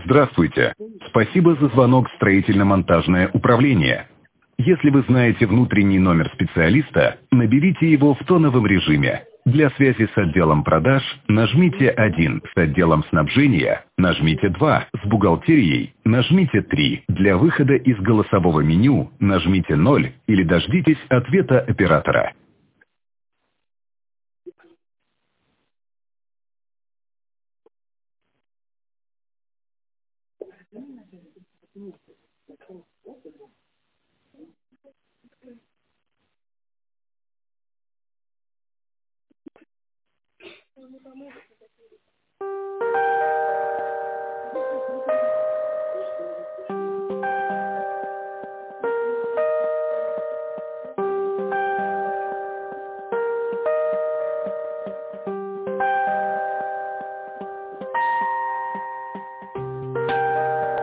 Здравствуйте. Спасибо за звонок в строительно-монтажное управление. Если вы знаете внутренний номер специалиста, наберите его в тоновом режиме. Для связи с отделом продаж нажмите 1, с отделом снабжения нажмите 2, с бухгалтерией нажмите 3. Для выхода из голосового меню нажмите 0 или дождитесь ответа оператора.